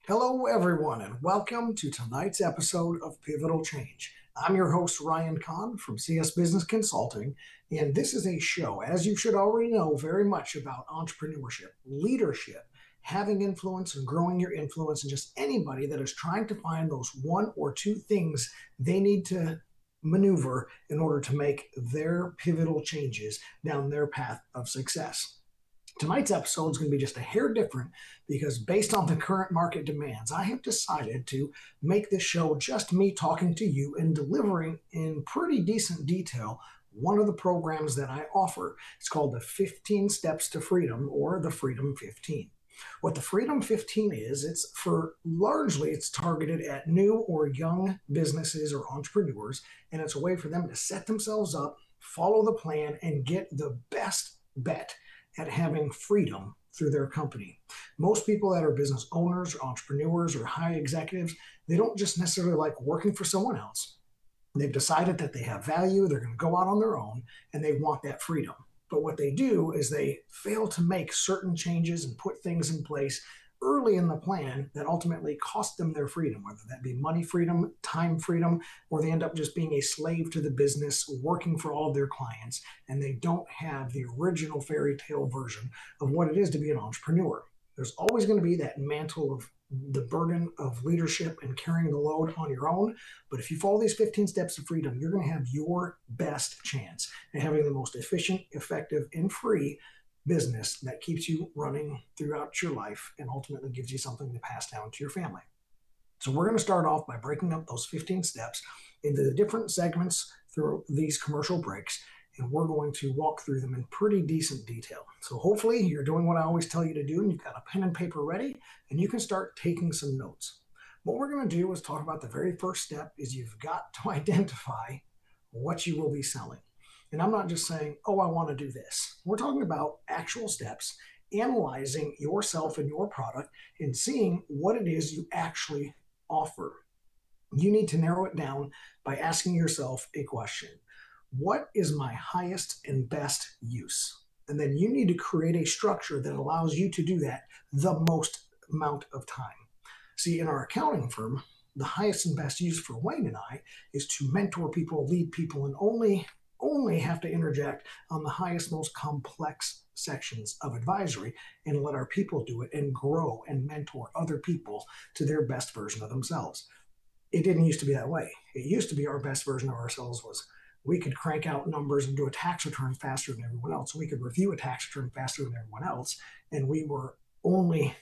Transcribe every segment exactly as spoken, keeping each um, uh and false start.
Hello, everyone, and welcome to tonight's episode of Pivotal Change. I'm your host, Ryan Kahn from C S Business Consulting, and this is a show, as you should already know, very much about entrepreneurship, leadership, having influence and growing your influence, and just anybody that is trying to find those one or two things they need to maneuver in order to make their pivotal changes down their path of success. Tonight's episode is going to be just a hair different because based on the current market demands, I have decided to make this show just me talking to you and delivering in pretty decent detail one of the programs that I offer. It's called the fifteen Steps to Freedom, or the Freedom fifteen. What the Freedom fifteen is, it's for largely it's targeted at new or young businesses or entrepreneurs, and it's a way for them to set themselves up, follow the plan, and get the best bet at having freedom through their company. Most people that are business owners or entrepreneurs or high executives, they don't just necessarily like working for someone else. They've decided that they have value, they're going to go out on their own, and they want that freedom. But what they do is they fail to make certain changes and put things in place early in the plan that ultimately cost them their freedom, whether that be money freedom, time freedom, or they end up just being a slave to the business, working for all of their clients, and they don't have the original fairy tale version of what it is to be an entrepreneur. There's always going to be that mantle of the burden of leadership and carrying the load on your own. But if you follow these fifteen steps of freedom, you're going to have your best chance at having the most efficient, effective, and free business that keeps you running throughout your life and ultimately gives you something to pass down to your family. So we're going to start off by breaking up those fifteen steps into the different segments through these commercial breaks, and we're going to walk through them in pretty decent detail. So hopefully you're doing what I always tell you to do, and you've got a pen and paper ready, and you can start taking some notes. What we're going to do is talk about the very first step is you've got to identify what you will be selling. And I'm not just saying, oh, I want to do this. We're talking about actual steps, analyzing yourself and your product and seeing what it is you actually offer. You need to narrow it down by asking yourself a question. What is my highest and best use? And then you need to create a structure that allows you to do that the most amount of time. See, in our accounting firm, the highest and best use for Wayne and I is to mentor people, lead people, and only only have to interject on the highest, most complex sections of advisory and let our people do it and grow and mentor other people to their best version of themselves. It didn't used to be that way. It used to be our best version of ourselves was we could crank out numbers and do a tax return faster than everyone else. We could review a tax return faster than everyone else. And we were only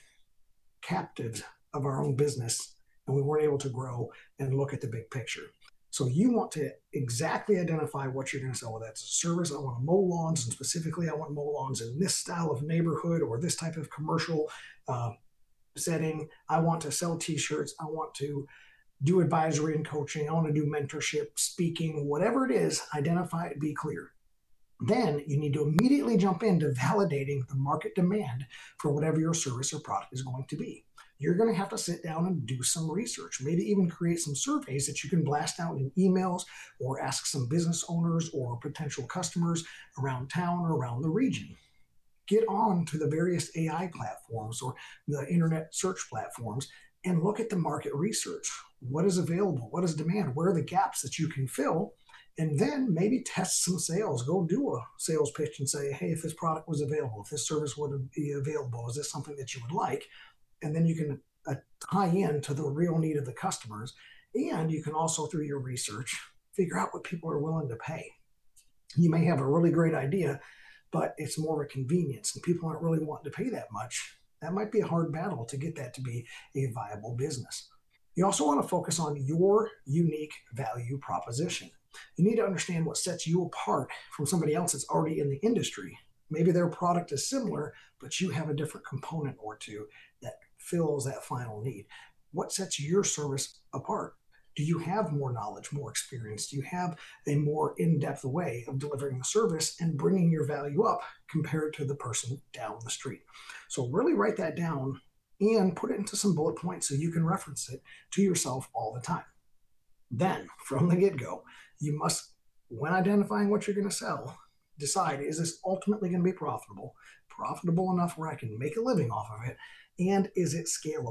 captives of our own business, and we weren't able to grow and look at the big picture. So you want to exactly identify what you're going to sell. Whether that's a service, I want to mow lawns, and specifically I want to mow lawns in this style of neighborhood or this type of commercial uh, setting. I want to sell t-shirts. I want to do advisory and coaching. I want to do mentorship, speaking, whatever it is, identify it, be clear. Then you need to immediately jump into validating the market demand for whatever your service or product is going to be. You're going to have to sit down and do some research, maybe even create some surveys that you can blast out in emails or ask some business owners or potential customers around town or around the region. Get on to the various A I platforms or the internet search platforms and look at the market research. What is available? What is demand? Where are the gaps that you can fill? And then maybe test some sales. Go do a sales pitch and say, hey, if this product was available, if this service would be available, is this something that you would like? And then you can uh, tie in to the real need of the customers. And you can also, through your research, figure out what people are willing to pay. You may have a really great idea, but it's more of a convenience and people aren't really wanting to pay that much. That might be a hard battle to get that to be a viable business. You also want to focus on your unique value proposition. You need to understand what sets you apart from somebody else that's already in the industry. Maybe their product is similar, but you have a different component or two that fills that final need. What sets your service apart? Do you have more knowledge, more experience? Do you have a more in-depth way of delivering the service and bringing your value up compared to the person down the street? So really write that down and put it into some bullet points so you can reference it to yourself all the time. Then, from the get-go, you must, when identifying what you're going to sell, decide, is this ultimately going to be profitable, profitable enough where I can make a living off of it, and is it scalable?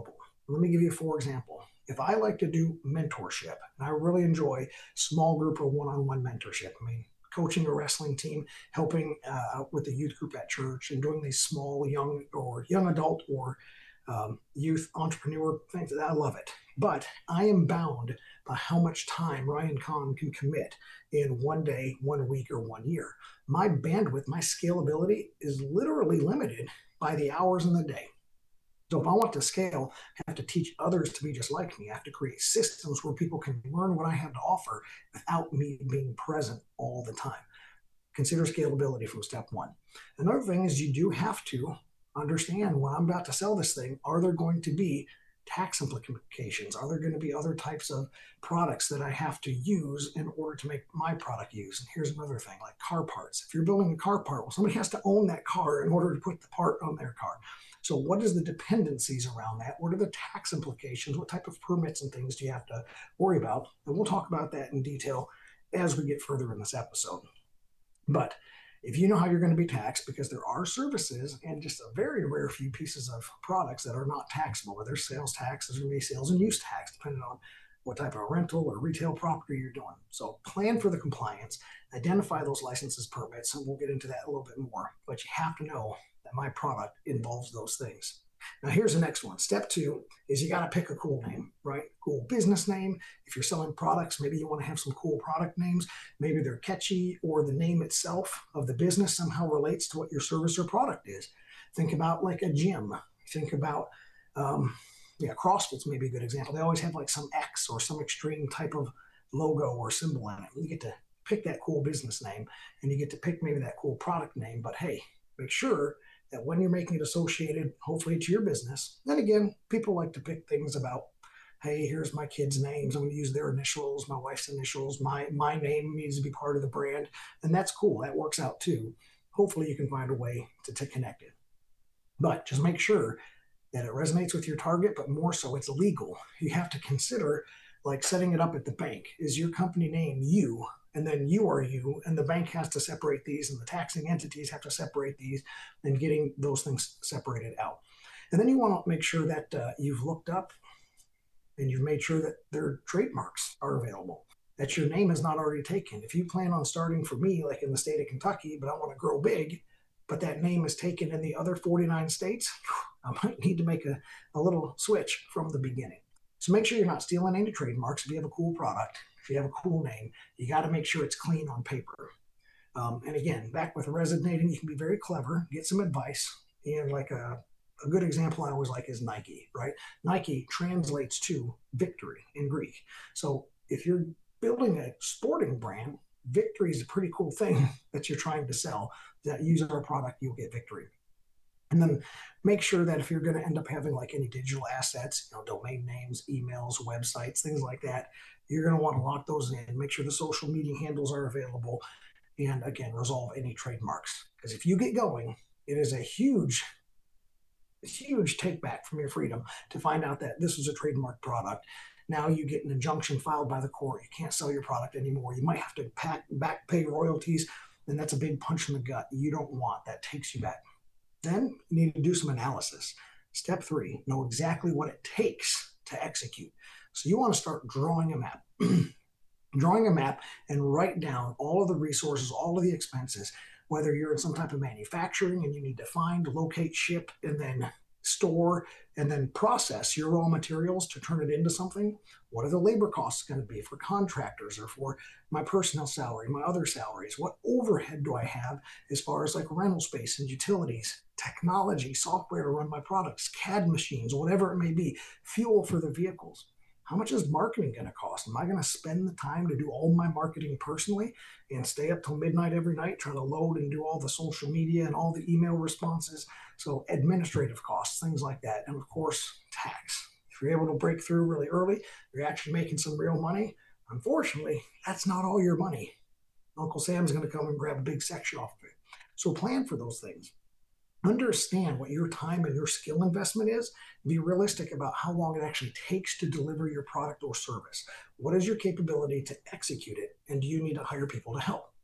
Let me give you a for example. If I like to do mentorship, and I really enjoy small group or one-on-one mentorship, I mean, coaching a wrestling team, helping uh, with the youth group at church, and doing these small young or young adult or um, youth entrepreneur things, I love it. But I am bound by how much time Ryan Kahn can commit in one day, one week, or one year. My bandwidth, my scalability is literally limited by the hours in the day. So if I want to scale, I have to teach others to be just like me. I have to create systems where people can learn what I have to offer without me being present all the time. Consider scalability from step one. Another thing is you do have to understand when I'm about to sell this thing, are there going to be tax implications? Are there going to be other types of products that I have to use in order to make my product use? And here's another thing, like car parts. If you're building a car part, well, somebody has to own that car in order to put the part on their car. So what is the dependencies around that? What are the tax implications? What type of permits and things do you have to worry about? And we'll talk about that in detail as we get further in this episode. But if you know how you're going to be taxed, because there are services and just a very rare few pieces of products that are not taxable, whether there's sales tax, there's going to be sales and use tax, depending on what type of rental or retail property you're doing. So plan for the compliance, identify those licenses, permits, and we'll get into that a little bit more. But you have to know that my product involves those things. Now, here's the next one. Step two is you got to pick a cool name, right? Cool business name. If you're selling products, maybe you want to have some cool product names. Maybe they're catchy, or the name itself of the business somehow relates to what your service or product is. Think about like a gym. Think about, um, yeah, CrossFit's maybe a good example. They always have like some X or some extreme type of logo or symbol in it. You get to pick that cool business name, and you get to pick maybe that cool product name. But hey, make sure that when you're making it associated, hopefully to your business, then again, people like to pick things about, hey, here's my kids' names. I'm going to use their initials, my wife's initials. My my name needs to be part of the brand. And that's cool. That works out too. Hopefully you can find a way to, to connect it. But just make sure that it resonates with your target, but more so it's legal. You have to consider like setting it up at the bank. Is your company name you? And then you are you, and the bank has to separate these, and the taxing entities have to separate these, and getting those things separated out. And then you want to make sure that uh, you've looked up and you've made sure that their trademarks are available, that your name is not already taken. If you plan on starting for me, like in the state of Kentucky, but I want to grow big, but that name is taken in the other forty-nine states, I might need to make a, a little switch from the beginning. So make sure you're not stealing any trademarks. If you have a cool product, if you have a cool name, you got to make sure it's clean on paper. Um, and again, back with resonating, you can be very clever, get some advice. And like a, a good example I always like is Nike, right? Nike translates to victory in Greek. So if you're building a sporting brand, victory is a pretty cool thing that you're trying to sell. That use our product, you'll get victory. And then make sure that if you're going to end up having like any digital assets, you know, domain names, emails, websites, things like that, you're going to want to lock those in, make sure the social media handles are available, and again, resolve any trademarks. Because if you get going, it is a huge, huge take back from your freedom to find out that this is a trademark product. Now you get an injunction filed by the court. You can't sell your product anymore. You might have to pack, back pay royalties, and that's a big punch in the gut you don't want. That takes you back. Then you need to do some analysis. Step three, know exactly what it takes to execute. So you want to start drawing a map. Drawing a map and write down all of the resources, all of the expenses, whether you're in some type of manufacturing and you need to find, locate, ship, and then store, and then process your raw materials to turn it into something. What are the labor costs going to be for contractors or for my personnel salary, my other salaries? What overhead do I have as far as like rental space and utilities, technology, software to run my products, C A D machines, whatever it may be, fuel for the vehicles? How much is marketing going to cost? Am I going to spend the time to do all my marketing personally and stay up till midnight every night trying to load and do all the social media and all the email responses? So administrative costs, things like that. And of course, tax. If you're able to break through really early, you're actually making some real money. Unfortunately, that's not all your money. Uncle Sam's going to come and grab a big section off of it. So plan for those things. Understand what your time and your skill investment is. Be realistic about how long it actually takes to deliver your product or service. What is your capability to execute it? And do you need to hire people to help?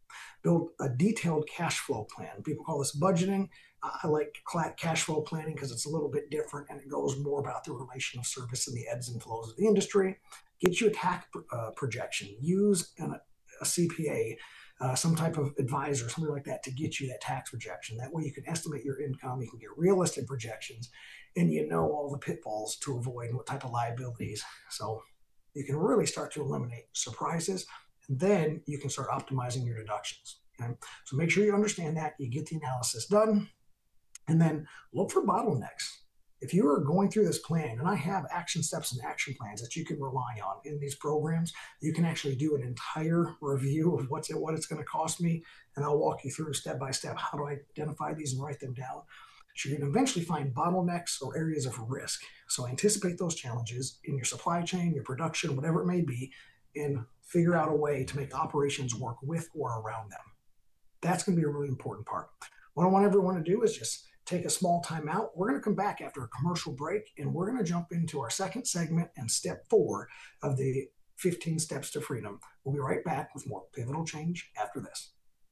build a detailed cash flow plan. People call this budgeting. I like cash flow planning because it's a little bit different and it goes more about the relation of service and the ebbs and flows of the industry. Get you a tax uh, projection. Use an, a C P A, uh, some type of advisor, something like that to get you that tax projection. That way you can estimate your income, you can get realistic projections, and you know all the pitfalls to avoid what type of liabilities. So you can really start to eliminate surprises, and then you can start optimizing your deductions. Okay? So make sure you understand that, you get the analysis done, and then look for bottlenecks. If you are going through this plan, and I have action steps and action plans that you can rely on in these programs, you can actually do an entire review of what's it, what it's going to cost me, and I'll walk you through step by step how do I identify these and write them down. So you're going to eventually find bottlenecks or areas of risk. So anticipate those challenges in your supply chain, your production, whatever it may be, and figure out a way to make operations work with or around them. That's going to be a really important part. What I want everyone to do is just take a small time out. We're going to come back after a commercial break, and we're going to jump into our second segment and step four of the fifteen Steps to Freedom. We'll be right back with more Pivotal Change after this.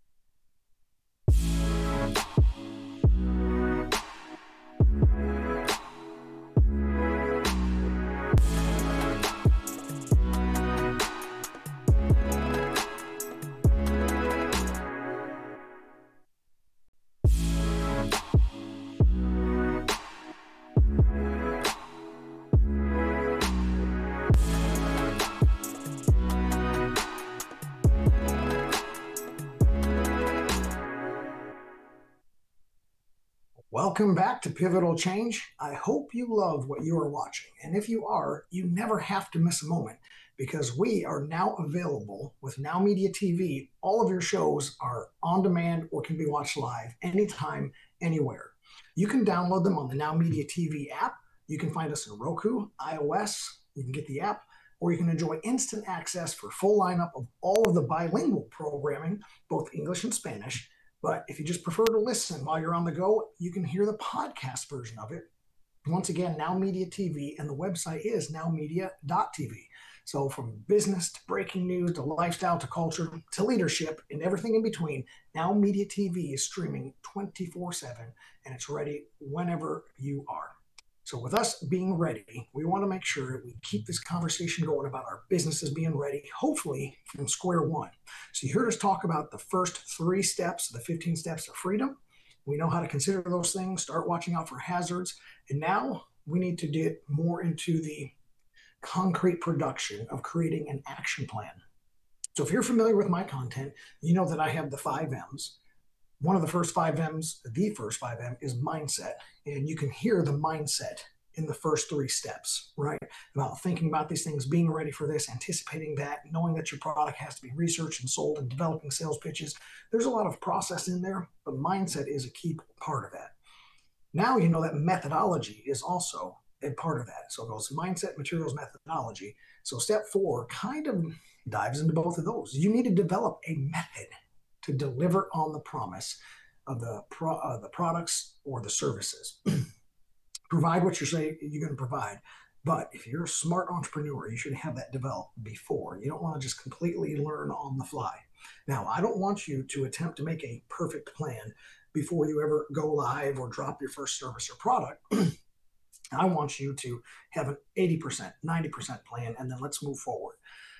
Welcome back to Pivotal Change. I hope you love what you are watching. And if you are, you never have to miss a moment because we are now available with Now Media T V. All of your shows are on demand or can be watched live anytime, anywhere. You can download them on the Now Media T V app. You can find us in Roku, iOS. You can get the app, or you can enjoy instant access for full lineup of all of the bilingual programming, both English and Spanish. But if you just prefer to listen while you're on the go, you can hear the podcast version of it. Once again, Now Media T V, and the website is now media dot t v. So from business to breaking news to lifestyle to culture to leadership and everything in between, Now Media T V is streaming twenty-four seven, and it's ready whenever you are. So with us being ready, we want to make sure we keep this conversation going about our businesses being ready, hopefully from square one. So you heard us talk about the first three steps, the fifteen steps of freedom. We know how to consider those things, start watching out for hazards. And now we need to get more into the concrete production of creating an action plan. So if you're familiar with my content, you know that I have the five M's. One of the first five M's, the first five M, is mindset. And you can hear the mindset in the first three steps, right? About thinking about these things, being ready for this, anticipating that, knowing that your product has to be researched and sold, and developing sales pitches. There's a lot of process in there, but mindset is a key part of that. Now you know that methodology is also a part of that. So it goes mindset, materials, methodology. So step four kind of dives into both of those. You need to develop a method to deliver on the promise of the pro, uh, the products or the services. Provide what you're saying you're going to provide. But if you're a smart entrepreneur, you should have that developed before. You don't want to just completely learn on the fly. Now, I don't want you to attempt to make a perfect plan before you ever go live or drop your first service or product. I want you to have an eighty percent, ninety percent plan, and then let's move forward.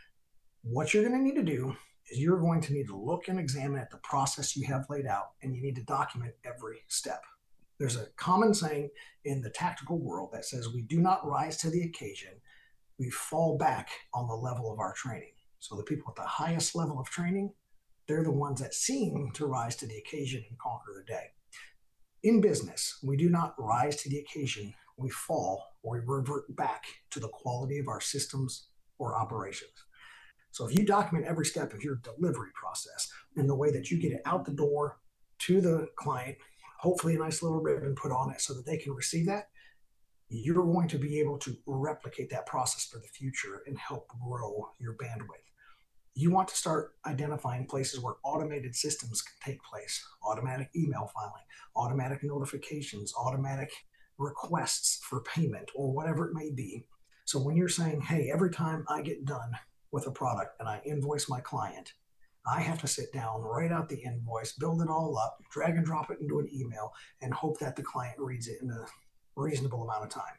What you're going to need to do is you're going to need to look and examine at the process you have laid out, and you need to document every step. There's a common saying in the tactical world that says we do not rise to the occasion, we fall back on the level of our training. So the people with the highest level of training, they're the ones that seem to rise to the occasion and conquer the day. In business, we do not rise to the occasion, we fall or we revert back to the quality of our systems or operations. So if you document every step of your delivery process and the way that you get it out the door to the client, hopefully a nice little ribbon put on it so that they can receive that, you're going to be able to replicate that process for the future and help grow your bandwidth. You want to start identifying places where automated systems can take place, automatic email filing, automatic notifications, automatic requests for payment, or whatever it may be. So when you're saying, hey, every time I get done with a product and I invoice my client, I have to sit down, write out the invoice, build it all up, drag and drop it into an email, and hope that the client reads it in a reasonable amount of time.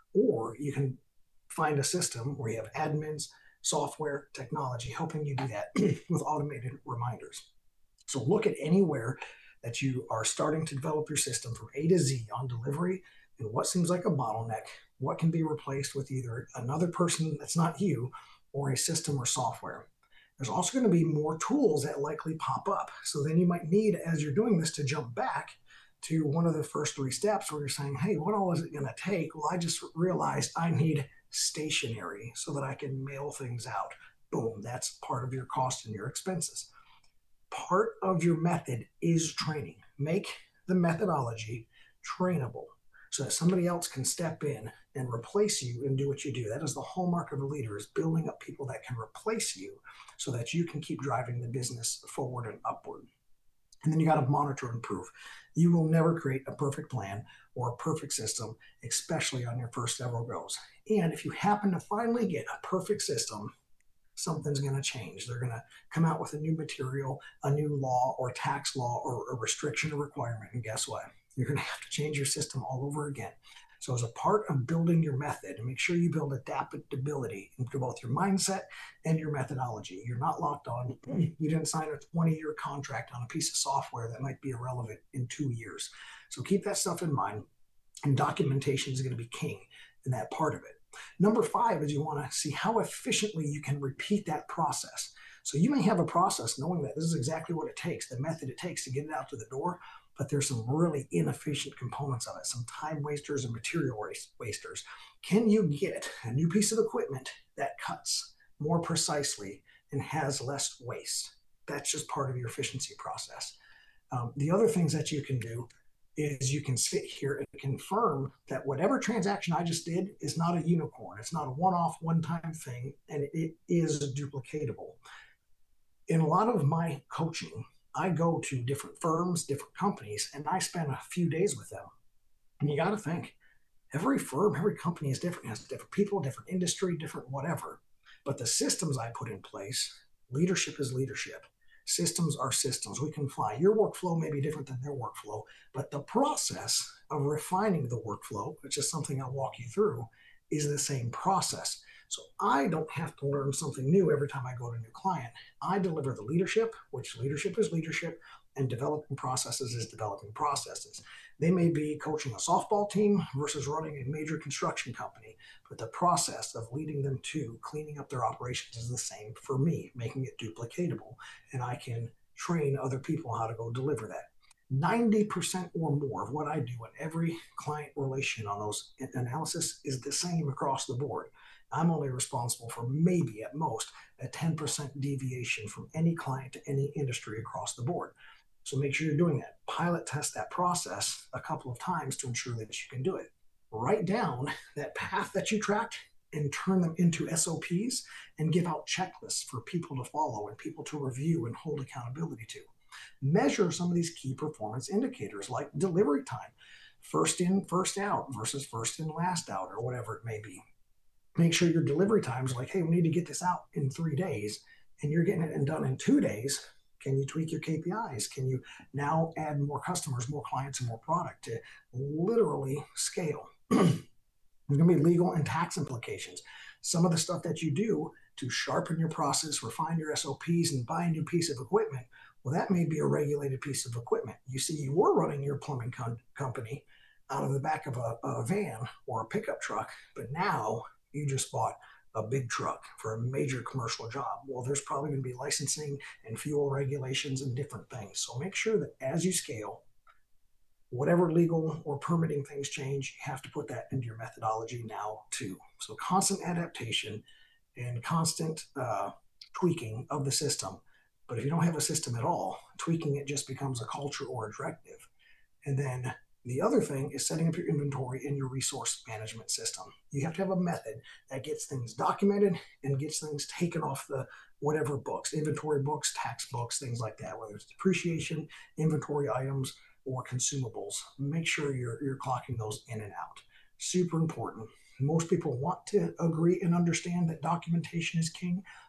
Or you can find a system where you have admins, software, technology helping you do that with automated reminders. So look at anywhere that you are starting to develop your system from A to Z on delivery and what seems like a bottleneck, what can be replaced with either another person that's not you or a system or software. There's also going to be more tools that likely pop up. So then you might need, as you're doing this, to jump back to one of the first three steps where you're saying, hey, what all is it going to take? Well, I just realized I need stationery so that I can mail things out. Boom, that's part of your cost and your expenses. Part of your method is training. Make the methodology trainable so that somebody else can step in and replace you and do what you do. That is the hallmark of a leader, is building up people that can replace you so that you can keep driving the business forward and upward. And then you got to monitor and improve. You will never create a perfect plan or a perfect system, especially on your first several goes. And if you happen to finally get a perfect system, something's going to change. They're going to come out with a new material, a new law or tax law or a restriction or requirement. And guess what? You're going to have to change your system all over again. So as a part of building your method, make sure you build adaptability into both your mindset and your methodology. You're not locked on. You didn't sign a twenty-year contract on a piece of software that might be irrelevant in two years. So keep that stuff in mind. And documentation is going to be king in that part of it. Number five is you want to see how efficiently you can repeat that process. So you may have a process knowing that this is exactly what it takes, the method it takes to get it out to the door, but there's some really inefficient components of it, some time wasters and material wasters. Can you get a new piece of equipment that cuts more precisely and has less waste? That's just part of your efficiency process. Um, the other things that you can do is you can sit here and confirm that whatever transaction I just did is not a unicorn. It's not a one-off, one-time thing, and it is duplicatable. In a lot of my coaching, I go to different firms, different companies, and I spend a few days with them. And you got to think, every firm, every company is different, has different people, different industry, different whatever. But the systems I put in place, leadership is leadership. Systems are systems. We can fly. Your workflow may be different than their workflow, but the process of refining the workflow, which is something I'll walk you through, is the same process. So I don't have to learn something new every time I go to a new client. I deliver the leadership, which leadership is leadership, and developing processes is developing processes. They may be coaching a softball team versus running a major construction company, but the process of leading them to cleaning up their operations is the same for me, making it duplicatable, and I can train other people how to go deliver that. ninety percent or more of what I do in every client relation on those analysis is the same across the board. I'm only responsible for maybe at most a ten percent deviation from any client to any industry across the board. So make sure you're doing that. Pilot test that process a couple of times to ensure that you can do it. Write down that path that you tracked and turn them into S O Ps and give out checklists for people to follow and people to review and hold accountability to. Measure some of these key performance indicators like delivery time, first in, first out versus first in, last out, or whatever it may be. Make sure your delivery time is like, hey, we need to get this out in three days and you're getting it done in two days. Can you tweak your K P Is? Can you now add more customers, more clients, and more product to literally scale? There's going to be legal and tax implications. Some of the stuff that you do to sharpen your process, refine your S O Ps, and buy a new piece of equipment, well, that may be a regulated piece of equipment. You see, you were running your plumbing com- company out of the back of a, a van or a pickup truck, but now you just bought a big truck for a major commercial job. Well, there's probably going to be licensing and fuel regulations and different things. So make sure that as you scale, whatever legal or permitting things change, you have to put that into your methodology now too. So constant adaptation and constant uh, tweaking of the system. But if you don't have a system at all, tweaking it just becomes a culture or a directive. And then the other thing is setting up your inventory and your resource management system. You have to have a method that gets things documented and gets things taken off the whatever books, inventory books, tax books, things like that, whether it's depreciation, inventory items, or consumables. Make sure you're, you're clocking those in and out. Super important. Most people want to agree and understand that documentation is king,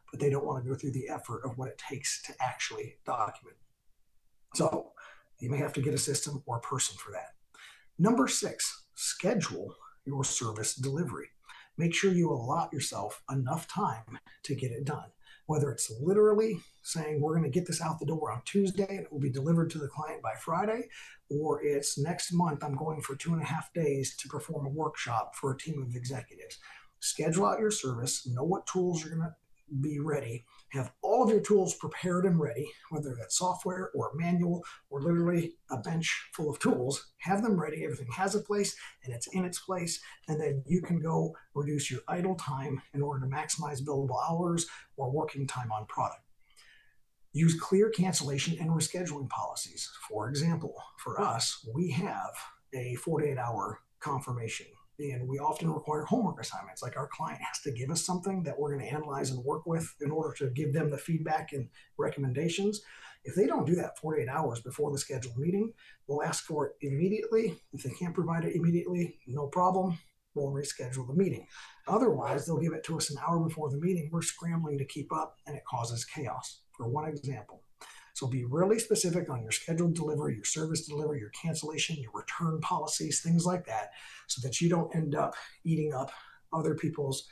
but they don't want to go through the effort of what it takes to actually document. So you may have to get a system or a person for that. Number six, schedule your service delivery. Make sure you allot yourself enough time to get it done. Whether it's literally saying we're going to get this out the door on Tuesday and it will be delivered to the client by Friday, or it's next month I'm going for two and a half days to perform a workshop for a team of executives. Schedule out your service, know what tools are going to be ready, have all of your tools prepared and ready, whether that's software or a manual or literally a bench full of tools, have them ready, everything has a place and it's in its place, and then you can go reduce your idle time in order to maximize billable hours or working time on product. Use clear cancellation and rescheduling policies. For example, for us, we have a forty-eight hour confirmation. And we often require homework assignments. Like our client has to give us something that we're going to analyze and work with in order to give them the feedback and recommendations. If they don't do that forty-eight hours before the scheduled meeting, we'll ask for it immediately. If they can't provide it immediately, no problem. We'll reschedule the meeting. Otherwise, they'll give it to us an hour before the meeting. We're scrambling to keep up and it causes chaos. For one example. So be really specific on your scheduled delivery, your service delivery, your cancellation, your return policies, things like that, so that you don't end up eating up other people's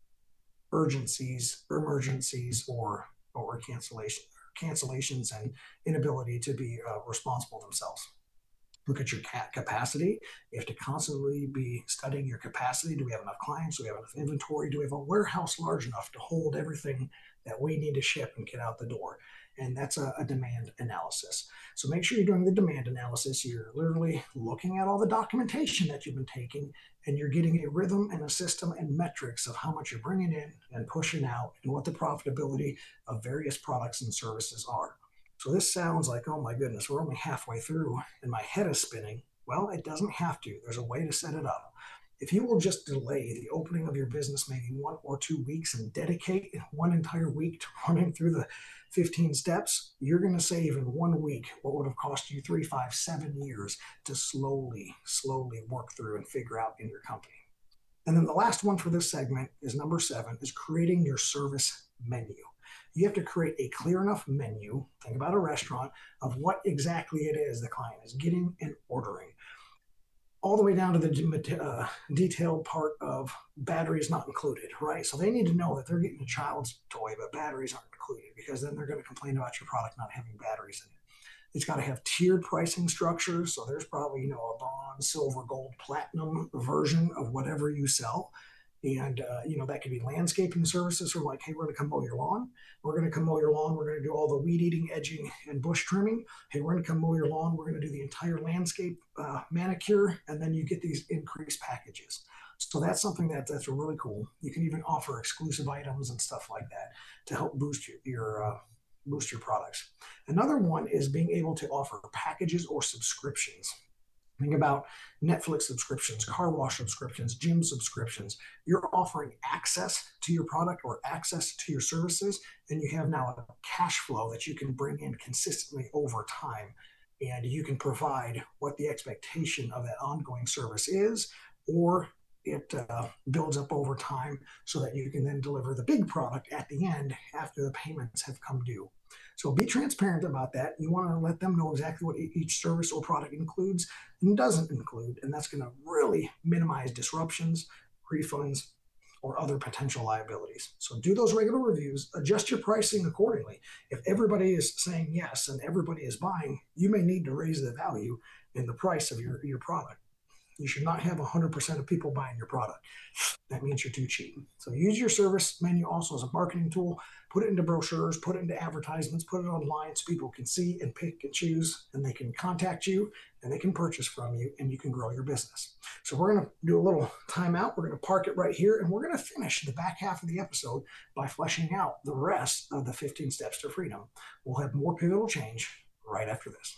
urgencies, emergencies, or or cancellation, cancellations and inability to be uh, responsible themselves. Look at your capacity. You have to constantly be studying your capacity. Do we have enough clients? Do we have enough inventory? Do we have a warehouse large enough to hold everything that we need to ship and get out the door? And that's a, a demand analysis. So make sure you're doing the demand analysis. You're literally looking at all the documentation that you've been taking, and you're getting a rhythm and a system and metrics of how much you're bringing in and pushing out and what the profitability of various products and services are. So this sounds like, oh my goodness, we're only halfway through and my head is spinning. Well, it doesn't have to. There's a way to set it up. If you will just delay the opening of your business maybe one or two weeks and dedicate one entire week to running through the fifteen steps, you're going to save in one week what would have cost you three, five, seven years to slowly, slowly work through and figure out in your company. And then the last one for this segment is number seven, is creating your service menu. You have to create a clear enough menu, think about a restaurant, of what exactly it is the client is getting and ordering. All the way down to the uh, detailed part of batteries not included, right? So they need to know that they're getting a child's toy, but batteries aren't included, because then they're going to complain about your product not having batteries in it. It's got to have tiered pricing structures. So there's probably, you know, a bronze, silver, gold, platinum version of whatever you sell. And, uh, you know, that could be landscaping services for like, hey, we're going to come mow your lawn. We're going to come mow your lawn. We're going to do all the weed eating, edging, and bush trimming. Hey, we're going to come mow your lawn. We're going to do the entire landscape uh, manicure. And then you get these increased packages. So that's something that, that's really cool. You can even offer exclusive items and stuff like that to help boost your, your uh, boost your products. Another one is being able to offer packages or subscriptions. Think about Netflix subscriptions, car wash subscriptions, gym subscriptions. You're offering access to your product or access to your services, and you have now a cash flow that you can bring in consistently over time. And you can provide what the expectation of that ongoing service is, or it uh, builds up over time so that you can then deliver the big product at the end after the payments have come due. So be transparent about that. You want to let them know exactly what each service or product includes and doesn't include, and that's going to really minimize disruptions, refunds, or other potential liabilities. So do those regular reviews, adjust your pricing accordingly. If everybody is saying yes and everybody is buying, you may need to raise the value in the price of your, your product. You should not have one hundred percent of people buying your product. That means you're too cheap. So use your service menu also as a marketing tool. Put it into brochures, put it into advertisements, put it online so people can see and pick and choose, and they can contact you and they can purchase from you, and you can grow your business. So we're going to do a little timeout. We're going to park it right here, and we're going to finish the back half of the episode by fleshing out the rest of the fifteen steps to freedom. We'll have more pivotal change right after this.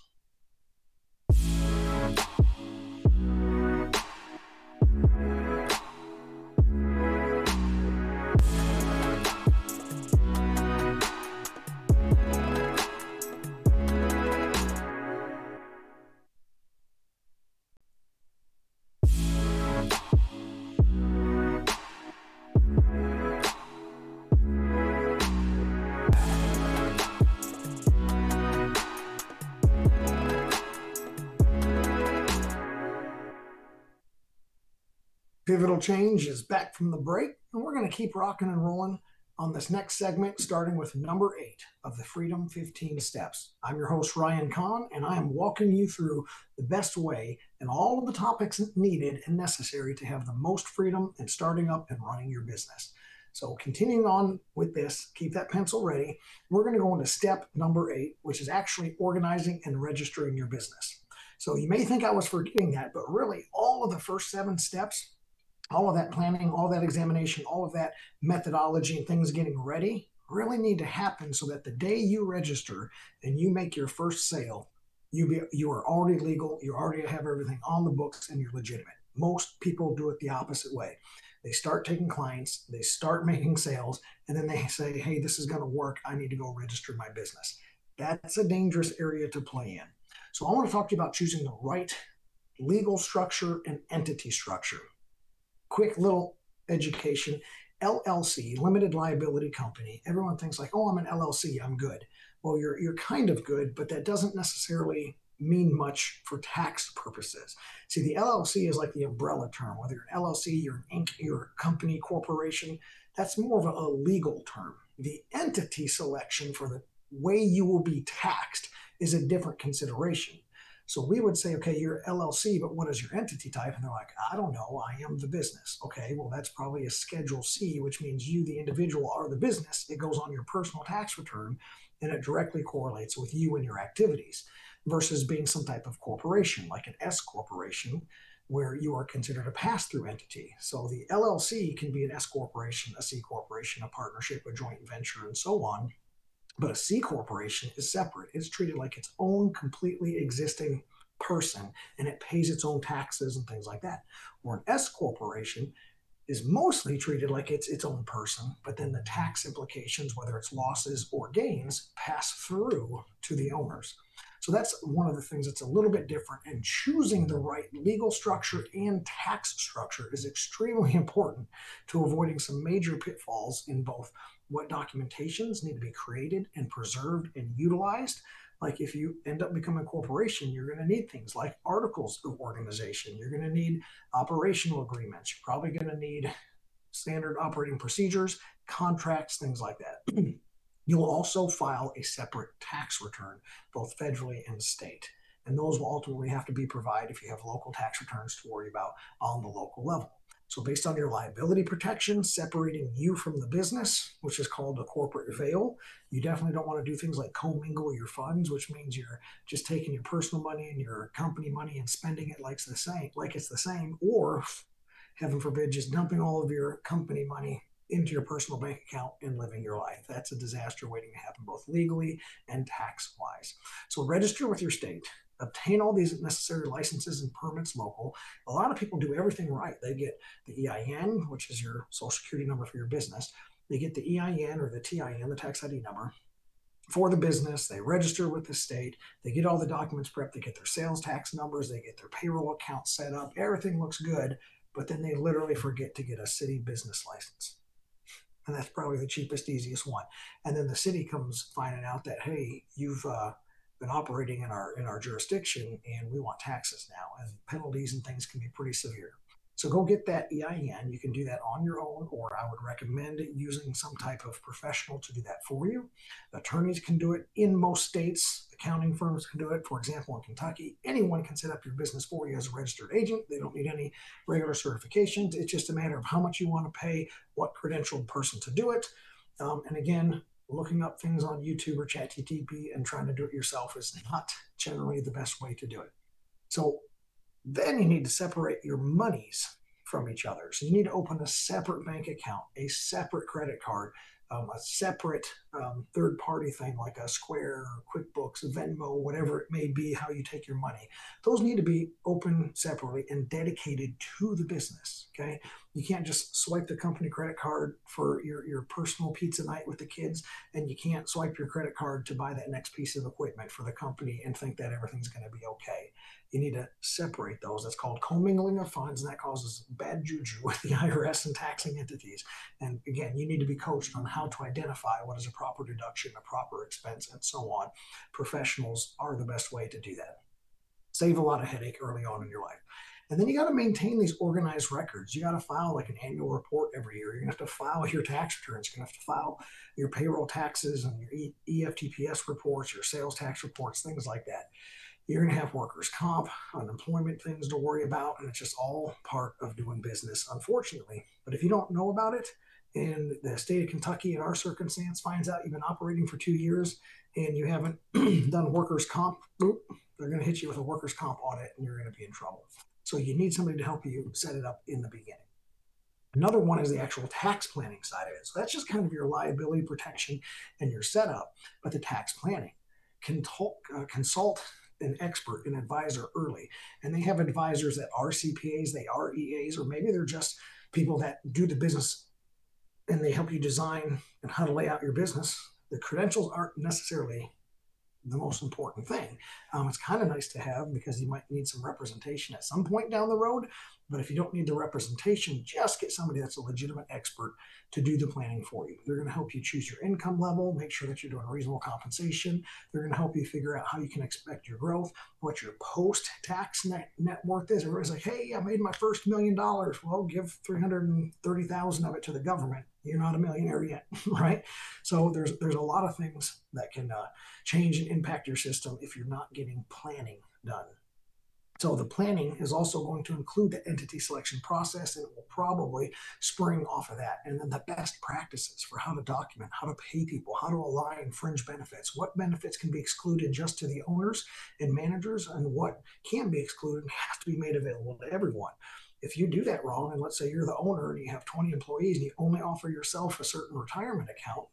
Pivotal Change is back from the break, and we're going to keep rocking and rolling on this next segment, starting with number eight of the Freedom fifteen Steps. I'm your host, Ryan Kahn, and I am walking you through the best way and all of the topics needed and necessary to have the most freedom in starting up and running your business. So continuing on with this, keep that pencil ready. We're going to go into step number eight, which is actually organizing and registering your business. So you may think I was forgetting that, but really all of the first seven steps, all of that planning, all that examination, all of that methodology and things getting ready really need to happen so that the day you register and you make your first sale, you be, you are already legal, you already have everything on the books, and you're legitimate. Most people do it the opposite way. They start taking clients, they start making sales, and then they say, hey, this is going to work. I need to go register my business. That's a dangerous area to play in. So I want to talk to you about choosing the right legal structure and entity structure. Quick little education. L L C, limited liability company. Everyone thinks like, oh, I'm an L L C, I'm good. Well, you're you're kind of good, but that doesn't necessarily mean much for tax purposes. See, the L L C is like the umbrella term. Whether you're an L L C, you're an Inc, you're a company, corporation, that's more of a, a legal term. The entity selection for the way you will be taxed is a different consideration. So we would say, okay, you're L L C, but what is your entity type? And they're like, I don't know, I am the business. Okay, well, that's probably a Schedule C, which means you, the individual, are the business. It goes on your personal tax return, and it directly correlates with you and your activities versus being some type of corporation, like an S corporation, where you are considered a pass-through entity. So the L L C can be an S corporation, a C corporation, a partnership, a joint venture, and so on. But a C corporation is separate. It's treated like its own completely existing person, and it pays its own taxes and things like that. Or an S corporation is mostly treated like it's its own person, but then the tax implications, whether it's losses or gains, pass through to the owners. So that's one of the things that's a little bit different, and choosing the right legal structure and tax structure is extremely important to avoiding some major pitfalls in both what documentations need to be created and preserved and utilized. Like if you end up becoming a corporation, you're going to need things like articles of organization. You're going to need operational agreements. You're probably going to need standard operating procedures, contracts, things like that. You'll also file a separate tax return, both federally and state. And those will ultimately have to be provided if you have local tax returns to worry about on the local level. So based on your liability protection, separating you from the business, which is called a corporate veil, you definitely don't want to do things like commingle your funds, which means you're just taking your personal money and your company money and spending it like it's the same, like it's the same, or heaven forbid, just dumping all of your company money into your personal bank account and living your life. That's a disaster waiting to happen, both legally and tax-wise. So register with your state. Obtain all these necessary licenses and permits local. A lot of people do everything right. They get the E I N, which is your social security number for your business. They get the E I N or the T I N, the tax I D number, for the business. They register with the state. They get all the documents prepped. They get their sales tax numbers. They get their payroll account set up. Everything looks good, but then they literally forget to get a city business license. And that's probably the cheapest, easiest one. And then the city comes finding out that, hey, you've uh, been operating in our in our jurisdiction, and we want taxes now. And penalties and things can be pretty severe. So go get that E I N. You can do that on your own, or I would recommend using some type of professional to do that for you. Attorneys can do it in most states. Accounting firms can do it. For example, in Kentucky, anyone can set up your business for you as a registered agent. They don't need any regular certifications. It's just a matter of how much you want to pay, what credentialed person to do it. Um, and again, looking up things on YouTube or ChatGPT and trying to do it yourself is not generally the best way to do it. So then you need to separate your monies from each other. So you need to open a separate bank account, a separate credit card, um, a separate um, third-party thing like a Square, or QuickBooks, Venmo, whatever it may be, how you take your money. Those need to be open separately and dedicated to the business, okay? You can't just swipe the company credit card for your, your personal pizza night with the kids, and you can't swipe your credit card to buy that next piece of equipment for the company and think that everything's going to be okay. You need to separate those. That's called commingling of funds, and that causes bad juju with the I R S and taxing entities. And again, you need to be coached on how to identify what is a proper deduction, a proper expense, and so on. Professionals are the best way to do that. Save a lot of headache early on in your life. And then you got to maintain these organized records. You got to file like an annual report every year. You're going to have to file your tax returns. You're going to have to file your payroll taxes and your E F T P S reports, your sales tax reports, things like that. You're going to have workers' comp, unemployment things to worry about, and it's just all part of doing business, unfortunately. But if you don't know about it, and the state of Kentucky, in our circumstance, finds out you've been operating for two years and you haven't done workers' comp, boop, they're going to hit you with a workers' comp audit and you're going to be in trouble. So you need somebody to help you set it up in the beginning. Another one is the actual tax planning side of it. So that's just kind of your liability protection and your setup. But the tax planning, consult, uh, consult an expert, an advisor early. And they have advisors that are C P As, they are E As, or maybe they're just people that do the business and they help you design and how to lay out your business. The credentials aren't necessarily the most important thing. Um, it's kind of nice to have because you might need some representation at some point down the road. But if you don't need the representation, just get somebody that's a legitimate expert to do the planning for you. They're going to help you choose your income level, make sure that you're doing reasonable compensation. They're going to help you figure out how you can expect your growth, what your post-tax net, net worth is. Everybody's like, hey, I made my first million dollars. Well, give three hundred thirty thousand of it to the government. You're not a millionaire yet, right? So there's there's a lot of things that can uh, change and impact your system if you're not getting planning done. So the planning is also going to include the entity selection process, and it will probably spring off of that. And then the best practices for how to document, how to pay people, how to align fringe benefits, what benefits can be excluded just to the owners and managers, and what can be excluded and has to be made available to everyone. If you do that wrong, and let's say you're the owner and you have twenty employees and you only offer yourself a certain retirement account,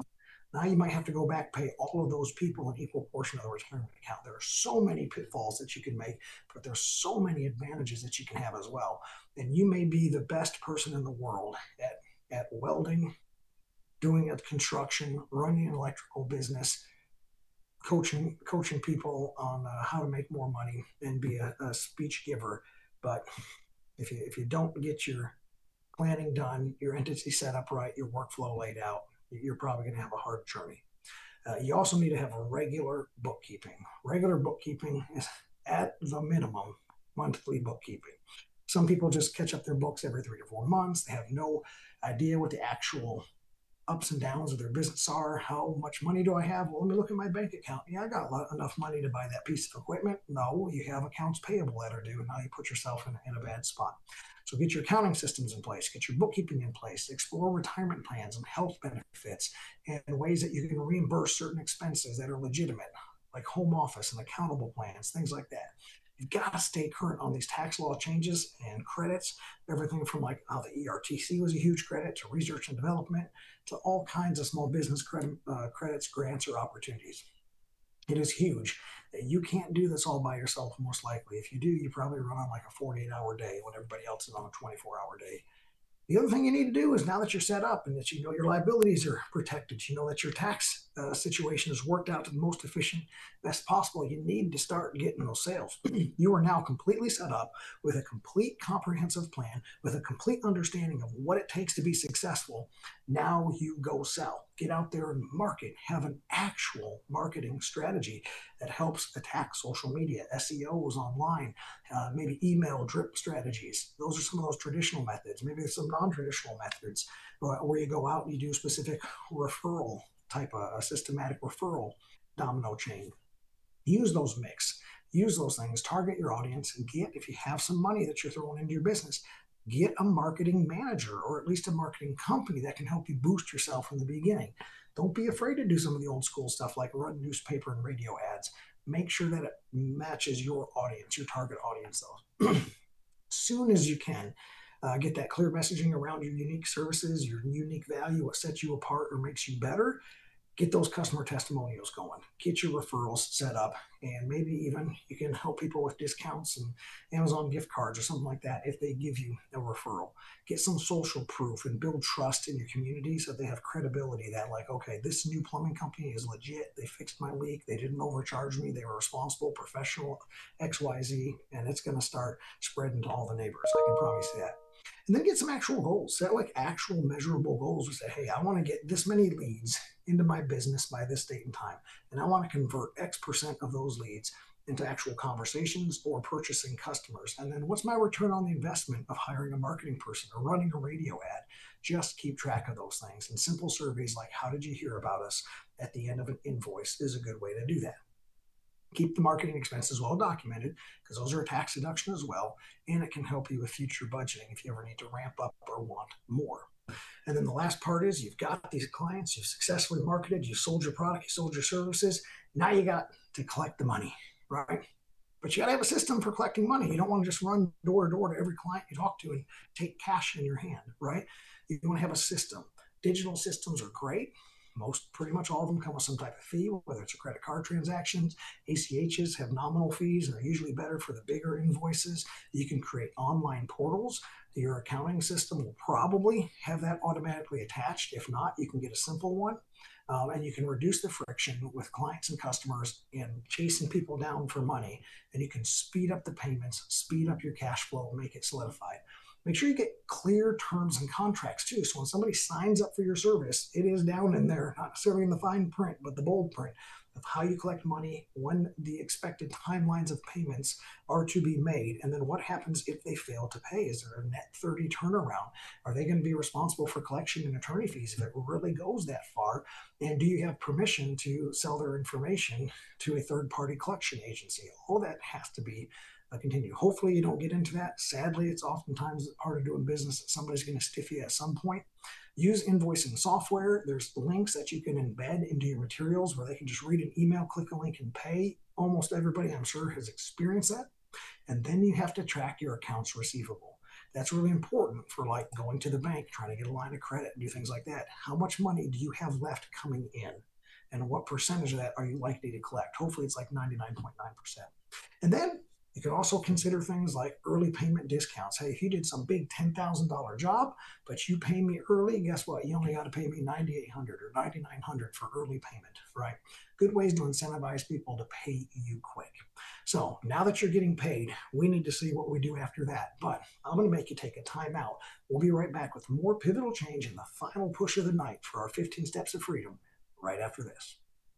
now you might have to go back, pay all of those people an equal portion of the retirement account. There are so many pitfalls that you can make, but there's so many advantages that you can have as well. And you may be the best person in the world at, at welding, doing a construction, running an electrical business, coaching coaching people on uh, how to make more money and be a, a speech giver. But if you if you don't get your planning done, your entity set up right, your workflow laid out, you're probably going to have a hard journey. Uh, you also need to have a regular bookkeeping. Regular bookkeeping is at the minimum monthly bookkeeping. Some people just catch up their books every three to four months. They have no idea what the actual ups and downs of their business are. How much money do I have? Well, let me look at my bank account. Yeah, I got enough money to buy that piece of equipment. No, you have accounts payable that are due, and now you put yourself in, in a bad spot. So get your accounting systems in place, get your bookkeeping in place, explore retirement plans and health benefits and ways that you can reimburse certain expenses that are legitimate, like home office and accountable plans, things like that. You've got to stay current on these tax law changes and credits, everything from like how the E R T C was a huge credit to research and development to all kinds of small business credit, uh, credits, grants, or opportunities. It is huge. You can't do this all by yourself, most likely. If you do, you probably run on like a forty-eight hour day when everybody else is on a twenty-four hour day. The other thing you need to do is now that you're set up and that you know your liabilities are protected, you know that your tax uh, situation is worked out to the most efficient, best possible, you need to start getting those sales. You are now completely set up with a complete comprehensive plan, with a complete understanding of what it takes to be successful. Now you go sell. Get out there and market. Have an actual marketing strategy that helps attack social media, S E Os online, uh, maybe email drip strategies. Those are some of those traditional methods. Maybe there's some non-traditional methods where you go out and you do specific referral type of a systematic referral domino chain. Use those mix, use those things, target your audience, and get, if you have some money that you're throwing into your business, get a marketing manager or at least a marketing company that can help you boost yourself from the beginning. Don't be afraid to do some of the old school stuff like run newspaper and radio ads. Make sure that it matches your audience, your target audience, though. As soon as you can, uh, get that clear messaging around your unique services, your unique value, what sets you apart or makes you better. Get those customer testimonials going, get your referrals set up, and maybe even you can help people with discounts and Amazon gift cards or something like that if they give you a referral. Get some social proof and build trust in your community so they have credibility that like, okay, this new plumbing company is legit. They fixed my leak. They didn't overcharge me. They were responsible, professional, X Y Z, and it's going to start spreading to all the neighbors. I can promise you that. And then get some actual goals. Set like actual measurable goals. We say, hey, I want to get this many leads into my business by this date and time. And I want to convert X percent of those leads into actual conversations or purchasing customers? And then what's my return on the investment of hiring a marketing person or running a radio ad? Just keep track of those things. And simple surveys like, how did you hear about us, at the end of an invoice is a good way to do that. Keep the marketing expenses well documented, because those are a tax deduction as well, and it can help you with future budgeting if you ever need to ramp up or want more. And then the last part is, you've got these clients, you've successfully marketed, you sold your product, you sold your services. Now you got to collect the money, right? But you got to have a system for collecting money. You don't want to just run door to door to every client you talk to and take cash in your hand, right? You want to have a system. Digital systems are great. Most, pretty much all of them come with some type of fee, whether it's a credit card transactions. A C Hs have nominal fees, and they're usually better for the bigger invoices. You can create online portals. Your accounting system will probably have that automatically attached. If not, you can get a simple one. Um, and you can reduce the friction with clients and customers in chasing people down for money. And you can speed up the payments, speed up your cash flow, make it solidified. Make sure you get clear terms and contracts too. So when somebody signs up for your service, it is down in there, not necessarily in the fine print, but the bold print of how you collect money, when the expected timelines of payments are to be made, and then what happens if they fail to pay. Is there a net thirty turnaround? Are they going to be responsible for collection and attorney fees if it really goes that far? And do you have permission to sell their information to a third-party collection agency? All that has to be uh, continued. Hopefully you don't get into that. Sadly, it's oftentimes part of doing business that somebody's going to stiff you at some point. Use invoicing software. There's links that you can embed into your materials where they can just read an email, click a link, and pay. Almost everybody, I'm sure, has experienced that. And then you have to track your accounts receivable. That's really important for, like, going to the bank, trying to get a line of credit, do things like that. How much money do you have left coming in? And what percentage of that are you likely to collect? Hopefully it's like ninety-nine point nine percent. And then you can also consider things like early payment discounts. Hey, if you did some big ten thousand dollars job, but you pay me early, guess what? You only got to pay me ninety-eight hundred dollars or ninety-nine hundred dollars for early payment, right? Good ways to incentivize people to pay you quick. So now that you're getting paid, we need to see what we do after that. But I'm going to make you take a time out. We'll be right back with more Pivotal Change and the final push of the night for our fifteen Steps of Freedom right after this.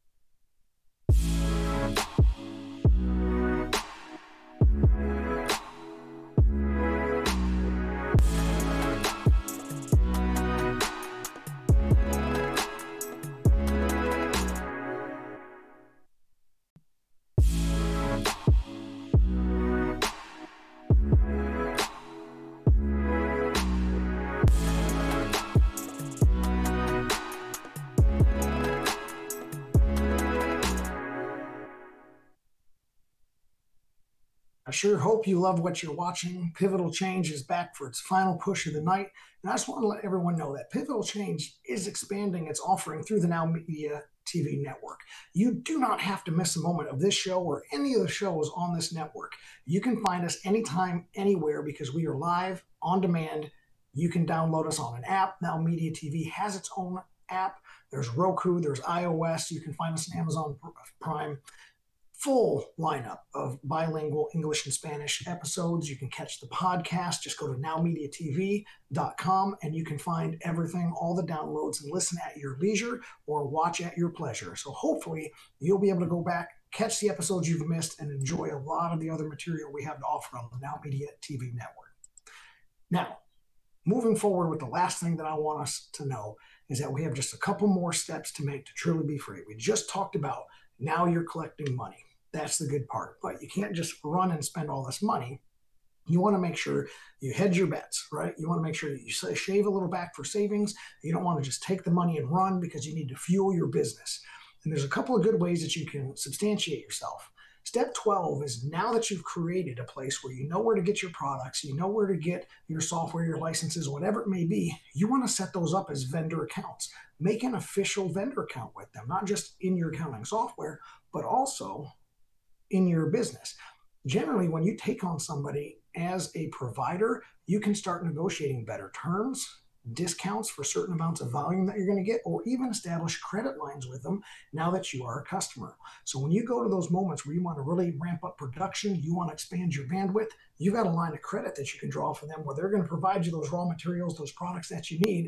I sure hope you love what you're watching. Pivotal Change is back for its final push of the night. And I just want to let everyone know that Pivotal Change is expanding its offering through the Now Media T V network. You do not have to miss a moment of this show or any of the shows on this network. You can find us anytime, anywhere, because we are live, on demand. You can download us on an app. Now Media T V has its own app. There's Roku, there's iOS. You can find us on Amazon Prime. Full lineup of bilingual English and Spanish episodes. You can catch the podcast. Just go to now media t v dot com and you can find everything, all the downloads, and listen at your leisure or watch at your pleasure. So hopefully you'll be able to go back, catch the episodes you've missed, and enjoy a lot of the other material we have to offer on the Now Media T V network. Now, moving forward with the last thing that I want us to know is that we have just a couple more steps to make to truly be free. We just talked about now you're collecting money. That's the good part. But you can't just run and spend all this money. You want to make sure you hedge your bets, right? You want to make sure you shave a little back for savings. You don't want to just take the money and run, because you need to fuel your business. And there's a couple of good ways that you can substantiate yourself. Step twelve is, now that you've created a place where you know where to get your products, you know where to get your software, your licenses, whatever it may be, you want to set those up as vendor accounts. Make an official vendor account with them, not just in your accounting software, but also in your business. Generally, when you take on somebody as a provider, you can start negotiating better terms, discounts for certain amounts of volume that you're going to get, or even establish credit lines with them now that you are a customer. So when you go to those moments where you want to really ramp up production, you want to expand your bandwidth, you've got a line of credit that you can draw from them where they're going to provide you those raw materials, those products that you need,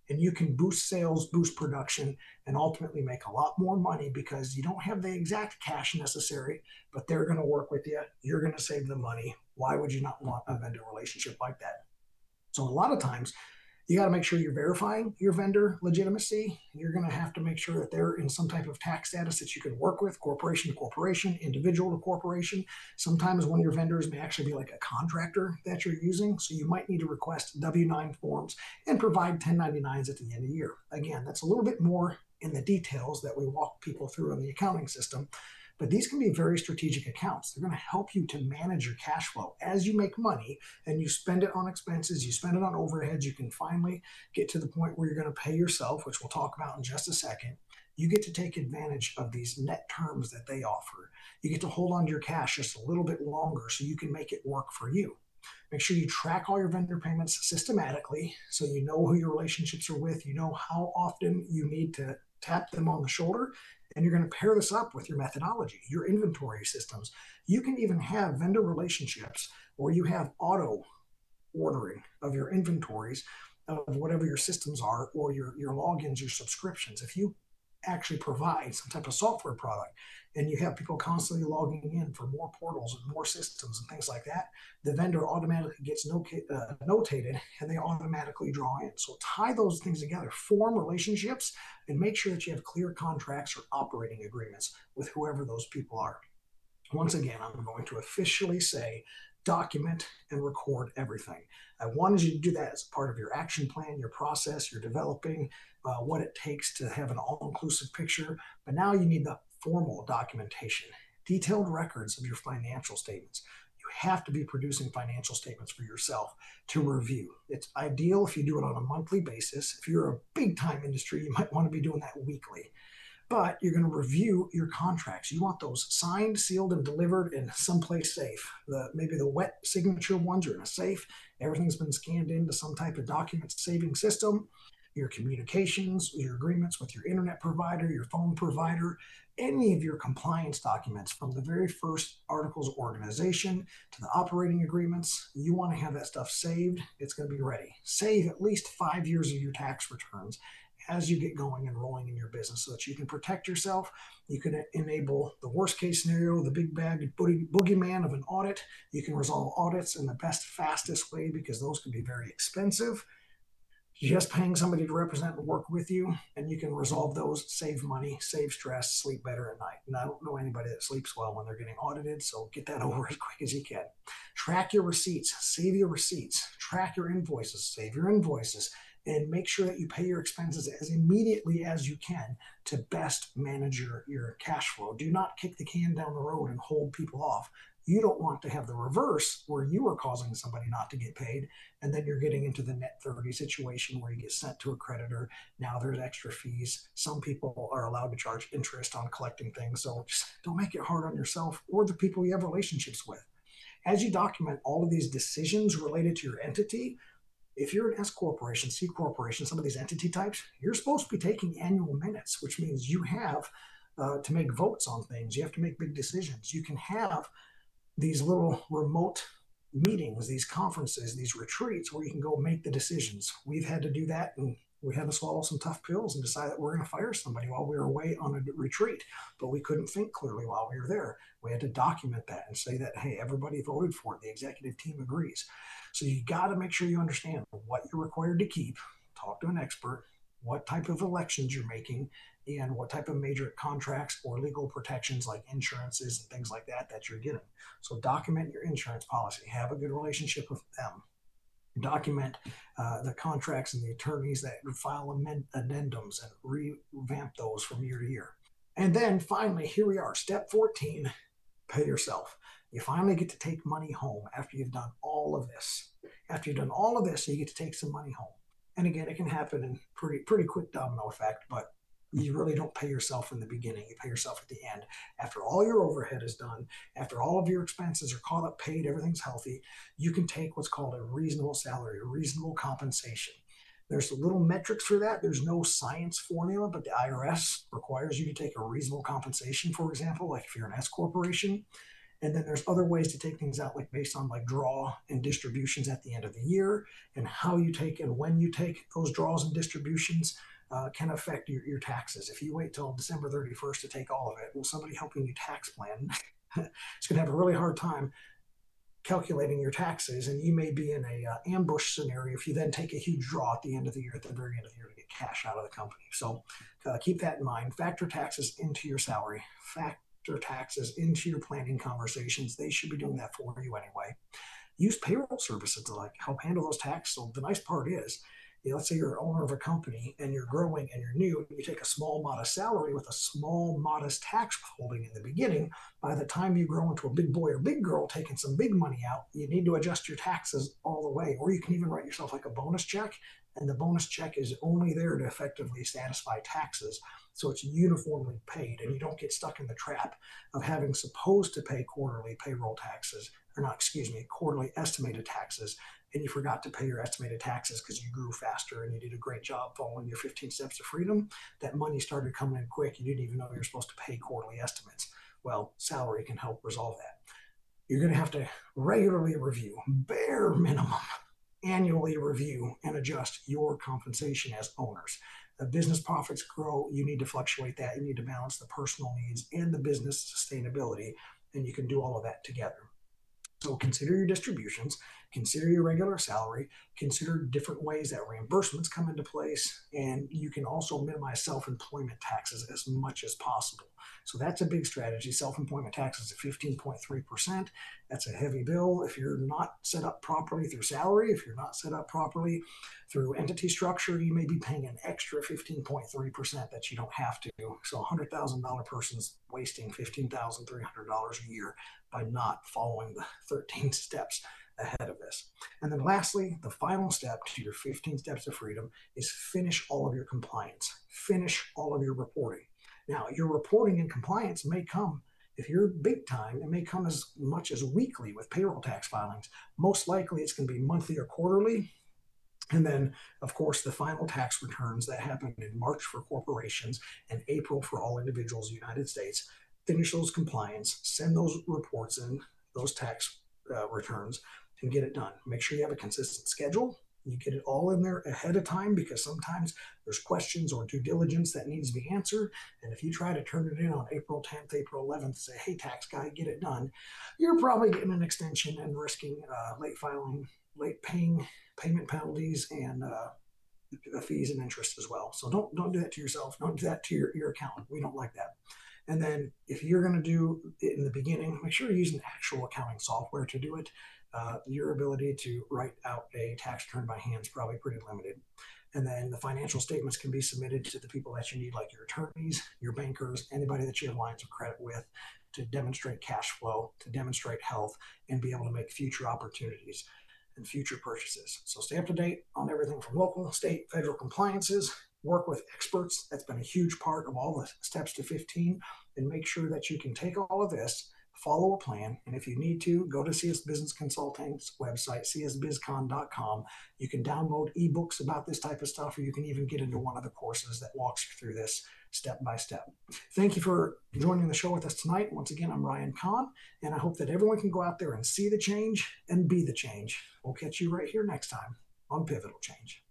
and you can boost sales, boost production, and ultimately make a lot more money because you don't have the exact cash necessary, but they're going to work with you. You're going to save them money. Why would you not want a vendor relationship like that? So a lot of times you got to make sure you're verifying your vendor legitimacy. You're going to have to make sure that they're in some type of tax status that you can work with, corporation to corporation, individual to corporation. Sometimes one of your vendors may actually be like a contractor that you're using. So you might need to request W nine forms and provide ten ninety-nines at the end of the year. Again, that's a little bit more in the details that we walk people through in the accounting system. But these can be very strategic accounts. They're going to help you to manage your cash flow. As you make money and you spend it on expenses, you spend it on overheads, you can finally get to the point where you're going to pay yourself, which we'll talk about in just a second. You get to take advantage of these net terms that they offer. You get to hold on to your cash just a little bit longer so you can make it work for you. Make sure you track all your vendor payments systematically so you know who your relationships are with. You know how often you need to tap them on the shoulder, and you're going to pair this up with your methodology, your inventory systems. You can even have vendor relationships where you have auto ordering of your inventories of whatever your systems are, or your, your logins, your subscriptions. If you actually provide some type of software product and you have people constantly logging in for more portals and more systems and things like that, the vendor automatically gets no, uh, notated and they automatically draw in. So tie those things together, form relationships, and make sure that you have clear contracts or operating agreements with whoever those people are. Once again, I'm going to officially say document and record everything. I wanted you to do that as a part of your action plan, your process, you're developing uh, what it takes to have an all-inclusive picture. But now you need the formal documentation, detailed records of your financial statements. You have to be producing financial statements for yourself to review. It's ideal if you do it on a monthly basis. If you're a big-time industry, you might want to be doing that weekly. But you're going to review your contracts. You want those signed, sealed, and delivered in someplace safe. The, maybe the wet signature ones are in a safe. Everything's been scanned into some type of document saving system. Your communications, your agreements with your internet provider, your phone provider, any of your compliance documents from the very first articles of organization to the operating agreements, you want to have that stuff saved. It's going to be ready. Save at least five years of your tax returns as you get going and rolling in your business so that you can protect yourself. You can enable the worst case scenario, the big bag boogie, boogeyman of an audit. You can resolve audits in the best, fastest way because those can be very expensive. Just paying somebody to represent and work with you, and you can resolve those, save money, save stress, sleep better at night. And I don't know anybody that sleeps well when they're getting audited, so get that over as quick as you can. Track your receipts, save your receipts, track your invoices, save your invoices, and make sure that you pay your expenses as immediately as you can to best manage your, your cash flow. Do not kick the can down the road and hold people off. You don't want to have the reverse where you are causing somebody not to get paid, and then you're getting into the net thirty situation where you get sent to a creditor. Now there's extra fees. Some people are allowed to charge interest on collecting things, so just don't make it hard on yourself or the people you have relationships with. As you document all of these decisions related to your entity, if you're an S corporation, C corporation, some of these entity types, you're supposed to be taking annual minutes, which means you have uh, to make votes on things. You have to make big decisions. You can have these little remote meetings, these conferences, these retreats where you can go make the decisions. We've had to do that, and we had to swallow some tough pills and decide that we're going to fire somebody while we were away on a retreat, but we couldn't think clearly while we were there. We had to document that and say that, hey, everybody voted for it. The executive team agrees. So you got to make sure you understand what you're required to keep. Talk to an expert, what type of elections you're making, and what type of major contracts or legal protections like insurances and things like that that you're getting. So document your insurance policy. Have a good relationship with them. Document uh, the contracts and the attorneys that file amend- addendums and revamp those from year to year. And then finally, here we are, step fourteen, pay yourself. You finally get to take money home after you've done all of this. After you've done all of this, you get to take some money home. And again, it can happen in pretty pretty quick domino effect, but you really don't pay yourself in the beginning. You pay yourself at the end. After all your overhead is done, after all of your expenses are caught up, paid, everything's healthy, you can take what's called a reasonable salary, a reasonable compensation. There's little metrics for that. There's no science formula, but the I R S requires you to take a reasonable compensation, for example, like if you're an S corporation. And then there's other ways to take things out, like based on like draw and distributions at the end of the year, and how you take and when you take those draws and distributions uh, can affect your, your taxes. If you wait till December thirty-first to take all of it, well, somebody helping you tax plan is going to have a really hard time calculating your taxes, and you may be in a uh, ambush scenario if you then take a huge draw at the end of the year, at the very end of the year, to get cash out of the company. So uh, keep that in mind. Factor taxes into your salary. Factor taxes into your planning conversations. They should be doing that for you anyway. Use payroll services to like help handle those taxes. So the nice part is, you know, let's say you're an owner of a company and you're growing and you're new, and you take a small, modest salary with a small, modest tax holding in the beginning. By the time you grow into a big boy or big girl taking some big money out, you need to adjust your taxes all the way. Or you can even write yourself like a bonus check, and the bonus check is only there to effectively satisfy taxes. So it's uniformly paid, and you don't get stuck in the trap of having supposed to pay quarterly payroll taxes, or not, excuse me, quarterly estimated taxes, and you forgot to pay your estimated taxes because you grew faster and you did a great job following your fifteen steps to freedom. That money started coming in quick. You didn't even know you were supposed to pay quarterly estimates. Well, salary can help resolve that. You're going to have to regularly review, bare minimum, annually review and adjust your compensation as owners. The business profits grow. You need to fluctuate that. You need to balance the personal needs and the business sustainability, and you can do all of that together. So consider your distributions, consider your regular salary, consider different ways that reimbursements come into place, and you can also minimize self-employment taxes as much as possible. So that's a big strategy. Self-employment taxes at fifteen point three percent. That's a heavy bill if you're not set up properly through salary. If you're not set up properly through entity structure, you may be paying an extra fifteen point three percent that you don't have to. So a one hundred thousand dollars person's wasting fifteen thousand three hundred dollars a year by not following the thirteen steps ahead of this. And then lastly, the final step to your fifteen steps of freedom is finish all of your compliance. Finish all of your reporting. Now, your reporting and compliance may come, if you're big time, it may come as much as weekly with payroll tax filings. Most likely it's going to be monthly or quarterly. And then, of course, the final tax returns that happen in March for corporations and April for all individuals in the United States. Finish those compliance, send those reports in, those tax uh, returns, and get it done. Make sure you have a consistent schedule. You get it all in there ahead of time, because sometimes there's questions or due diligence that needs to be answered. And if you try to turn it in on April tenth, April eleventh, say, hey, tax guy, get it done, you're probably getting an extension and risking uh, late filing, late paying payment penalties, and uh, fees and interest as well. So don't don't do that to yourself. Don't do that to your, your accountant. We don't like that. And then if you're going to do it in the beginning, make sure you're using actual accounting software to do it. Uh, your ability to write out a tax return by hand is probably pretty limited. And then the financial statements can be submitted to the people that you need, like your attorneys, your bankers, anybody that you have lines of credit with, to demonstrate cash flow, to demonstrate health, and be able to make future opportunities and future purchases. So stay up to date on everything from local, state, federal compliances. Work with experts. That's been a huge part of all the steps to fifteen, and make sure that you can take all of this, follow a plan, and if you need to, go to C S Business Consulting's website, c s biz con dot com. You can download ebooks about this type of stuff, or you can even get into one of the courses that walks you through this step by step. Thank you for joining the show with us tonight. Once again, I'm Ryan Kahn, and I hope that everyone can go out there and see the change and be the change. We'll catch you right here next time on Pivotal Change.